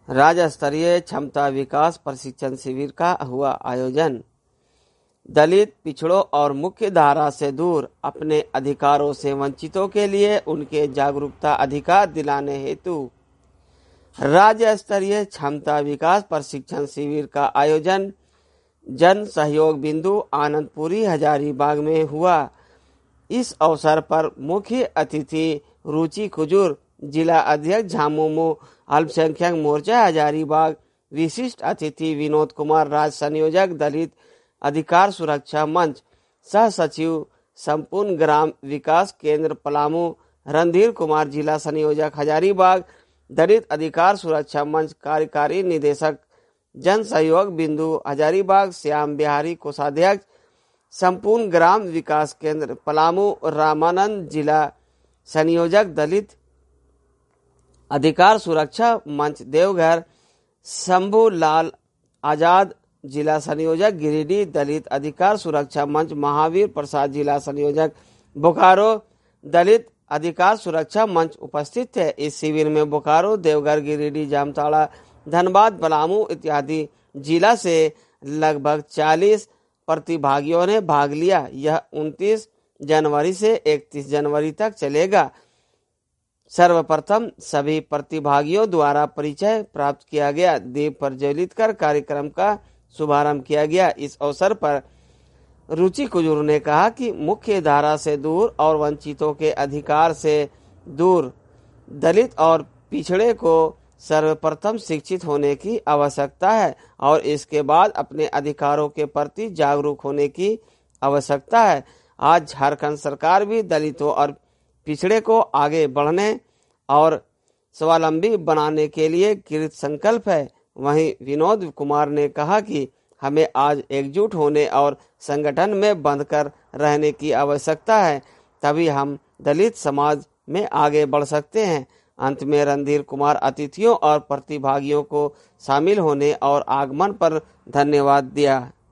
राज्य स्तरीय क्षमता विकास प्रशिक्षण शिविर का हुआ आयोजन। दलित, पिछड़ों और मुख्य धारा से दूर अपने अधिकारों से वंचितों के लिए उनके जागरूकता अधिकार दिलाने हेतु राज्य स्तरीय क्षमता विकास प्रशिक्षण शिविर का आयोजन जन सहयोग बिंदु आनंदपुरी हजारीबाग में हुआ। इस अवसर पर मुख्य अतिथि रुचि कुजूर, जिला अध्यक्ष झामुमो अल्पसंख्यक मोर्चा हजारीबाग, विशिष्ट अतिथि विनोद कुमार राज, संयोजक दलित अधिकार सुरक्षा मंच, सह सचिव संपूर्ण ग्राम विकास केंद्र पलामू रणधीर कुमार, जिला संयोजक हजारीबाग दलित अधिकार सुरक्षा मंच, कार्यकारी निदेशक जन सहयोग बिंदु हजारीबाग श्याम बिहारी, कोषाध्यक्ष संपूर्ण ग्राम विकास केंद्र पलामू रामानंद, जिला संयोजक दलित अधिकार सुरक्षा मंच देवघर शंभू लाल आजाद, जिला संयोजक गिरिडीह दलित अधिकार सुरक्षा मंच महावीर प्रसाद, जिला संयोजक बोकारो दलित अधिकार सुरक्षा मंच उपस्थित है। इस शिविर में बोकारो, देवघर, गिरिडीह, जामताड़ा, धनबाद, पलामू इत्यादि जिला से लगभग 40 प्रतिभागियों ने भाग लिया। यह 29 जनवरी से 31 जनवरी तक चलेगा। सर्वप्रथम सभी प्रतिभागियों द्वारा परिचय प्राप्त किया गया, दीप प्रज्वलित कर कार्यक्रम का शुभारंभ किया गया। इस अवसर पर रुचि कुजूर ने कहा कि मुख्य धारा से दूर और वंचितों के अधिकार से दूर दलित और पिछड़े को सर्वप्रथम शिक्षित होने की आवश्यकता है और इसके बाद अपने अधिकारों के प्रति जागरूक होने की आवश्यकता है। आज झारखंड सरकार भी दलितों और पिछड़े को आगे बढ़ने और स्वावलंबी बनाने के लिए कृत संकल्प है। वहीं विनोद कुमार ने कहा कि हमें आज एकजुट होने और संगठन में बंधकर रहने की आवश्यकता है, तभी हम दलित समाज में आगे बढ़ सकते हैं। अंत में रणधीर कुमार अतिथियों और प्रतिभागियों को शामिल होने और आगमन पर धन्यवाद दिया।